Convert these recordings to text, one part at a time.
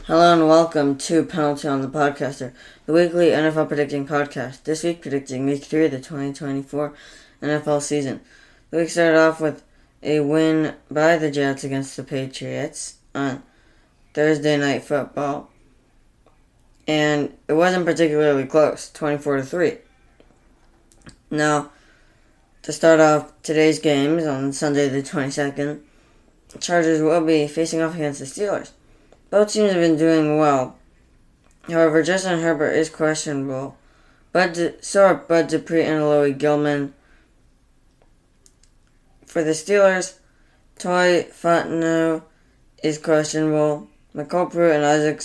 Hello and welcome to Penalty on the Podcaster, the weekly NFL predicting podcast. This week predicting Week 3 of the 2024 NFL season. The week started off with a win by the Jets against the Patriots on Thursday Night Football. And it wasn't particularly close, 24-3. Now, to start off today's games on Sunday the 22nd, the Chargers will be facing off against the Steelers. Both teams have been doing well. However, Justin Herbert is questionable. So are Bud Dupree and Louis Gilman. For the Steelers, Toi Fontenot is questionable. McCole Pruitt and Isaac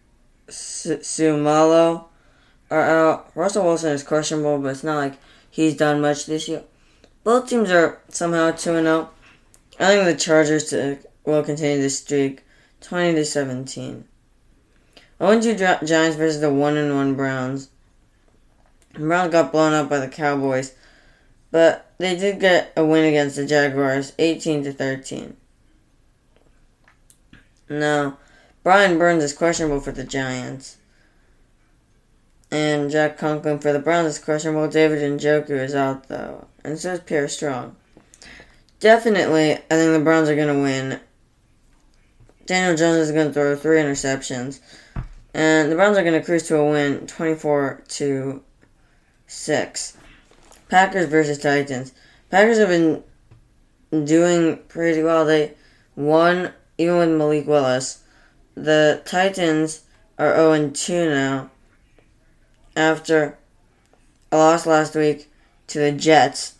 Seumalo are out. Russell Wilson is questionable, but it's not like he's done much this year. Both teams are somehow 2-0. I think the Chargers will continue this streak. 20-17. 0-2 Giants versus the 1-1 Browns. The Browns got blown up by the Cowboys, but they did get a win against the Jaguars, 18-13. Now, Brian Burns is questionable for the Giants, and Jack Conklin for the Browns is questionable. David Njoku is out though, and so is Pierre Strong. Definitely, I think the Browns are going to win. Daniel Jones is going to throw 3 interceptions. And the Browns are going to cruise to a win, 24-6. Packers versus Titans. Packers have been doing pretty well. They won even with Malik Willis. The Titans are 0-2 now after a loss last week to the Jets.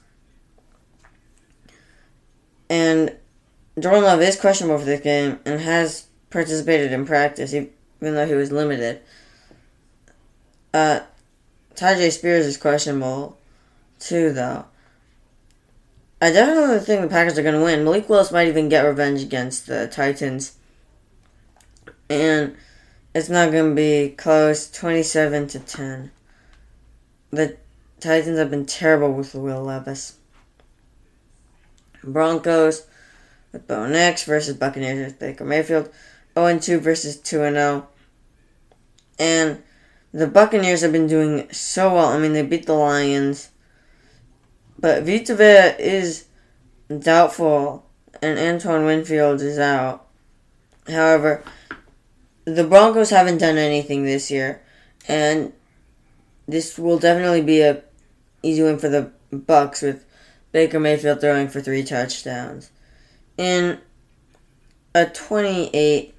And Jordan Love is questionable for this game and has participated in practice, even though he was limited. Tyjae Spears is questionable, too, though. I definitely think the Packers are going to win. Malik Willis might even get revenge against the Titans. And it's not going to be close, 27-10. The Titans have been terrible with Will Levis. Broncos with Bo Nix versus Buccaneers with Baker Mayfield. 0-2 versus 2-0. And the Buccaneers have been doing so well. I mean, they beat the Lions. But Vita Vea is doubtful, and Antoine Winfield is out. However, the Broncos haven't done anything this year. And this will definitely be an easy win for the Bucs with Baker Mayfield throwing for 3 touchdowns. In a 28-13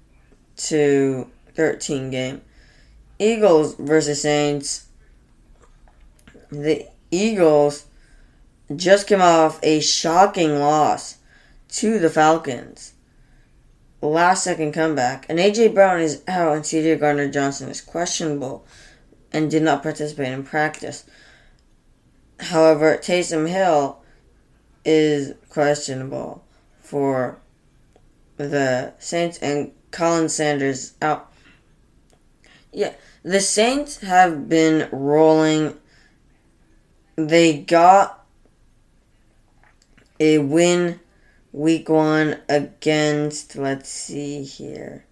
game. Eagles versus Saints. The Eagles just came off a shocking loss to the Falcons. Last second comeback. And A.J. Brown is out and C.J. Gardner-Johnson is questionable and did not participate in practice. However, Taysom Hill is questionable for the Saints, and Colin Sanders out. Yeah, the Saints have been rolling. They got a win week 1 against, let's see here,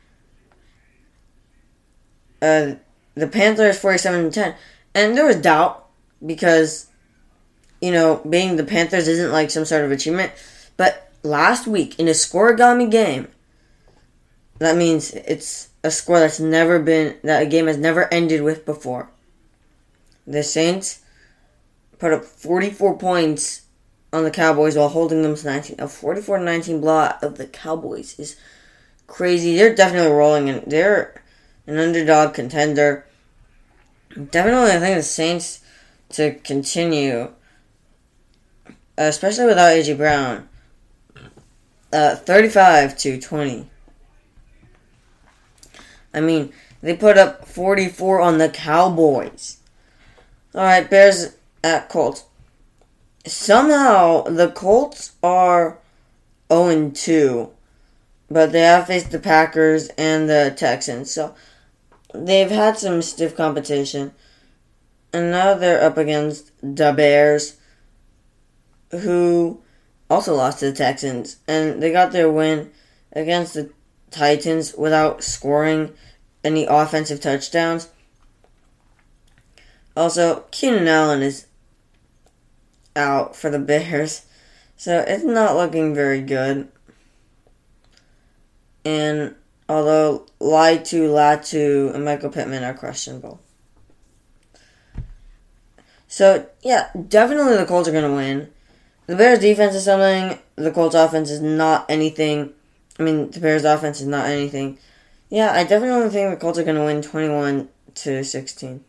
the Panthers 47-10. And there was doubt because, being the Panthers isn't like some sort of achievement. But last week, in a scoregami game, that means it's a score that a game has never ended with before. The Saints put up 44 points on the Cowboys while holding them to 19. A 44-19 blowout of the Cowboys is crazy. They're definitely rolling, and they're an underdog contender. Definitely, I think the Saints to continue, especially without A.J. Brown. 35-20. I mean, they put up 44 on the Cowboys. Alright, Bears at Colts. Somehow, the Colts are 0-2. But they have faced the Packers and the Texans. So, they've had some stiff competition. And now they're up against the Bears, who also lost to the Texans. And they got their win against the Titans without scoring any offensive touchdowns. Also, Keenan Allen is out for the Bears, so it's not looking very good. And although Latu, and Michael Pittman are questionable. So, yeah, definitely the Colts are going to win. The Bears' defense is something. The Colts' offense is not anything. The Bears' offense is not anything. Yeah, I definitely think the Colts are going to win 21-16.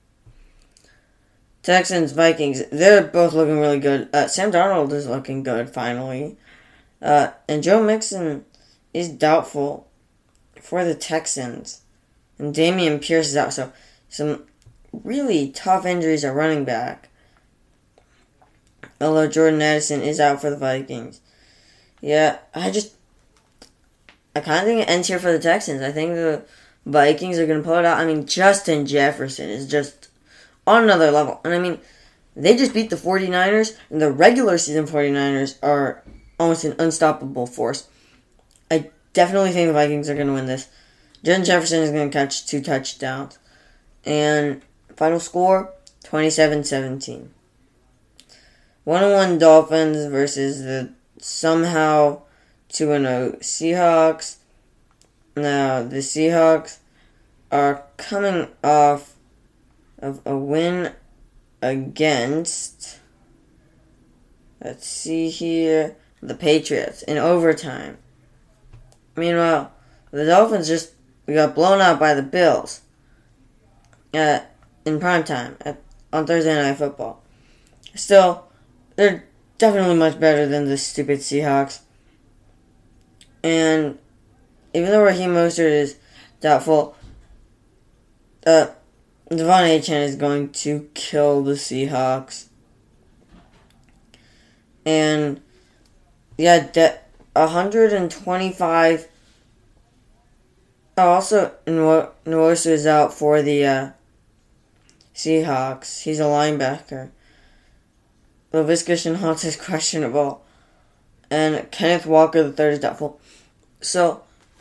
Texans, Vikings, they're both looking really good. Sam Darnold is looking good, finally. And Joe Mixon is doubtful for the Texans. And Dameon Pierce is out, so some really tough injuries are running back. Although Jordan Addison is out for the Vikings. Yeah, I kind of think it ends here for the Texans. I think the Vikings are going to pull it out. Justin Jefferson is just on another level. And they just beat the 49ers, and the regular season 49ers are almost an unstoppable force. I definitely think the Vikings are going to win this. Justin Jefferson is going to catch 2 touchdowns. And final score, 27-17. 1-1 Dolphins versus the somehow 2-0 Seahawks. Now, the Seahawks are coming off of a win against, let's see here, the Patriots in overtime. Meanwhile, the Dolphins got blown out by the Bills in primetime on Thursday Night Football. Still, they're definitely much better than the stupid Seahawks. And even though Raheem Mostert is doubtful, Devon Achane is going to kill the Seahawks. And yeah, 125. Also, Nwosu is out for the Seahawks. He's a linebacker. Laviska Shenault is questionable. And Kenneth Walker III is doubtful. So,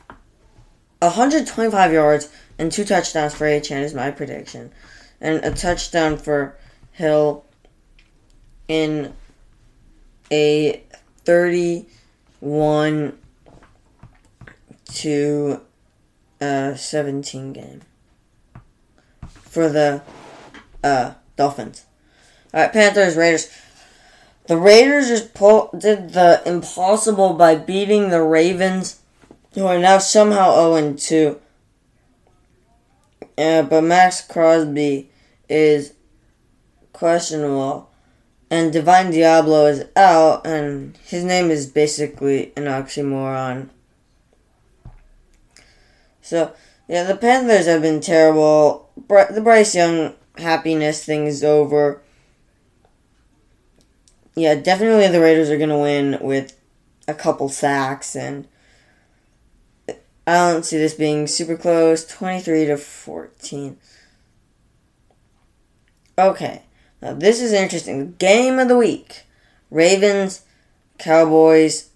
125 yards and 2 touchdowns for Achane is my prediction. And a touchdown for Hill in a 31-17 game for the Dolphins. Alright, Panthers, Raiders. The Raiders just did the impossible by beating the Ravens, who are now somehow 0-2. But Max Crosby is questionable, and Divine Diablo is out, and his name is basically an oxymoron. So, yeah, the Panthers have been terrible. The Bryce Young happiness thing is over. Yeah, definitely the Raiders are going to win with a couple sacks, and I don't see this being super close. 23-14. Okay, now this is interesting. The game of the week. Ravens, Cowboys.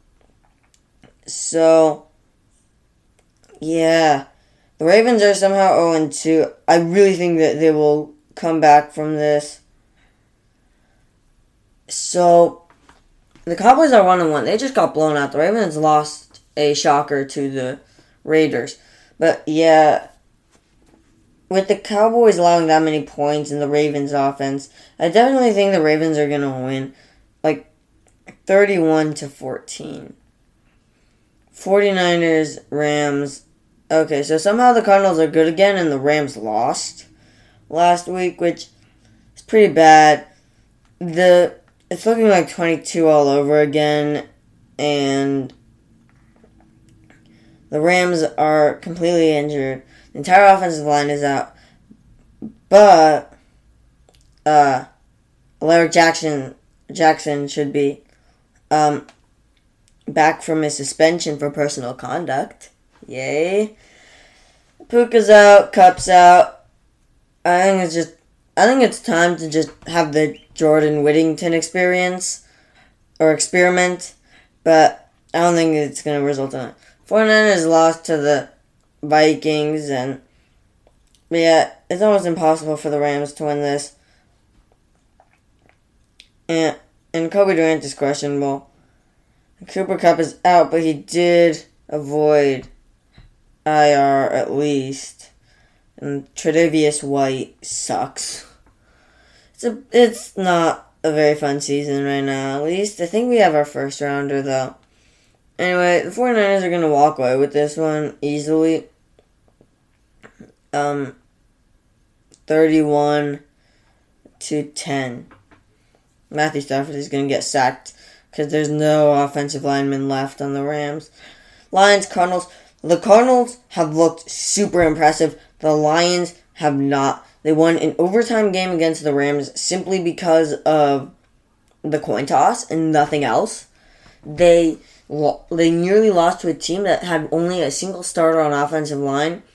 So, yeah. The Ravens are somehow 0-2. I really think that they will come back from this. So, the Cowboys are 1-1. They just got blown out. The Ravens lost a shocker to the Raiders. But, yeah, with the Cowboys allowing that many points in the Ravens offense, I definitely think the Ravens are going to win, 31-14. 49ers, Rams. Okay, so somehow the Cardinals are good again, and the Rams lost last week, which is pretty bad. It's looking like 22 all over again, and the Rams are completely injured. The entire offensive line is out, but Larry Jackson should be back from his suspension for personal conduct. Yay. Puka's out, Cup's out. I think it's time to just have the Jordan Whittington experiment, but I don't think it's going to result in it. 49ers lost to the Vikings, and yeah, it's almost impossible for the Rams to win this. And Kobe Durant is questionable. Cooper Kupp is out, but he did avoid IR at least. And Tre'Davious White sucks. It's not a very fun season right now. At least I think we have our first rounder though. Anyway, the 49ers are going to walk away with this one easily. 31-10. Matthew Stafford is going to get sacked because there's no offensive lineman left on the Rams. Lions, Cardinals. The Cardinals have looked super impressive. The Lions have not. They won an overtime game against the Rams simply because of the coin toss and nothing else. They nearly lost to a team that had only a single starter on offensive line.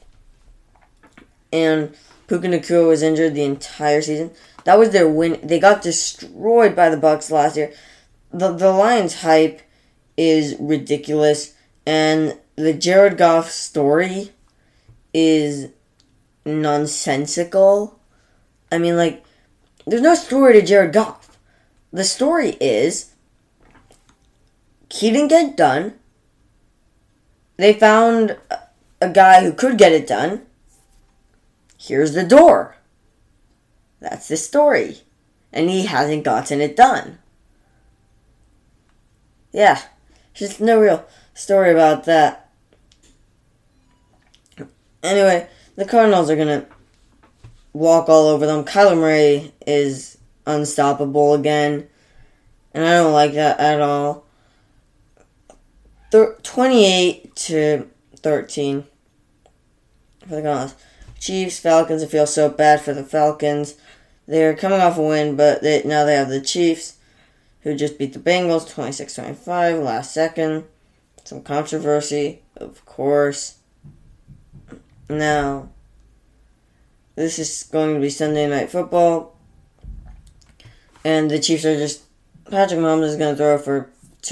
And Puka Nacua was injured the entire season. That was their win. They got destroyed by the Bucs last year. The Lions hype is ridiculous. And the Jared Goff story is nonsensical. I mean, there's no story to Jared Goff. The story is he didn't get it done. They found a guy who could get it done. Here's the door. That's the story. And he hasn't gotten it done. Yeah. Just no real story about that. Anyway, the Cardinals are going to walk all over them. Kyler Murray is unstoppable again. And I don't like that at all. 28-13 for the Cardinals. Chiefs, Falcons. I feel so bad for the Falcons. They're coming off a win, but now they have the Chiefs, who just beat the Bengals 26-25 last second. Some controversy, of course. Now, this is going to be Sunday Night Football. And the Chiefs are Patrick Mahomes is going to throw for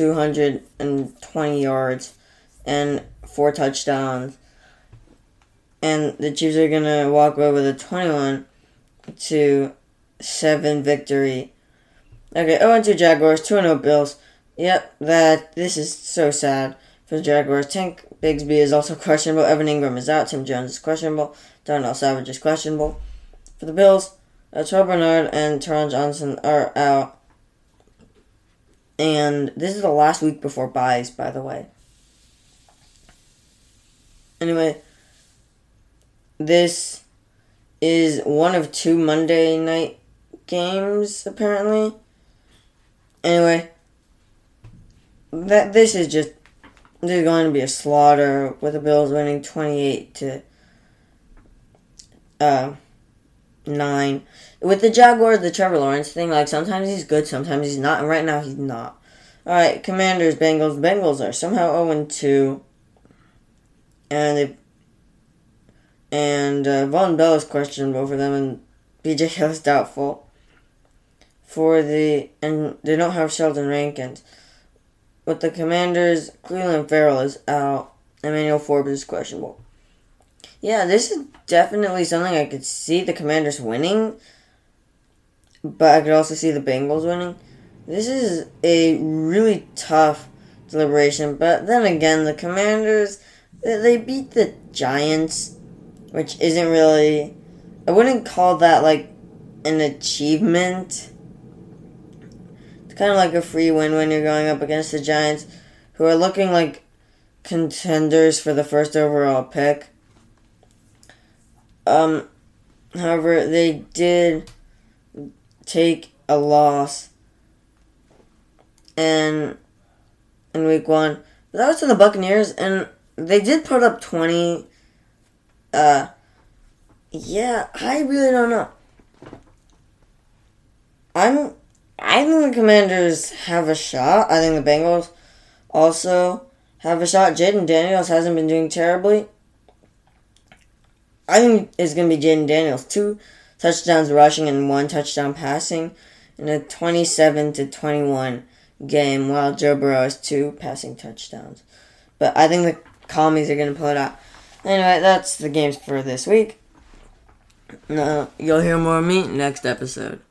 220 yards and 4 touchdowns. And the Chiefs are going to walk away with a 21-7 victory. Okay, 0-2 Jaguars, 2-0 Bills. Yep, this is so sad for the Jaguars. Tank Bigsby is also questionable. Evan Ingram is out. Tim Jones is questionable. Darnell Savage is questionable. For the Bills, Terrell Bernard and Teron Johnson are out. And this is the last week before buys, by the way. Anyway, this is one of 2 Monday night games, apparently. Anyway, this is going to be a slaughter with the Bills winning 28-9. With the Jaguars, the Trevor Lawrence thing, sometimes he's good, sometimes he's not, and right now he's not. Alright, Commanders, Bengals. Bengals are somehow 0-2. And Von Bell is questionable for them, and BJ Hill is doubtful. And they don't have Sheldon Rankins. With the Commanders, Cleveland Farrell is out. Emmanuel Forbes is questionable. Yeah, this is definitely something I could see the Commanders winning, but I could also see the Bengals winning. This is a really tough deliberation, but then again, the Commanders, they beat the Giants, which isn't really, I wouldn't call that an achievement. It's kind of like a free win when you're going up against the Giants, who are looking like contenders for the first overall pick. However, they did take a loss in week 1. But that was to the Buccaneers, and they did put up 20. Yeah, I really don't know. I think the Commanders have a shot. I think the Bengals also have a shot. Jaden Daniels hasn't been doing terribly. I think it's going to be Jaden Daniels. 2 touchdowns rushing and 1 touchdown passing in a 27-21 game, while Joe Burrow has 2 passing touchdowns. But I think the Commies are going to pull it out. Anyway, that's the games for this week. You'll hear more of me next episode.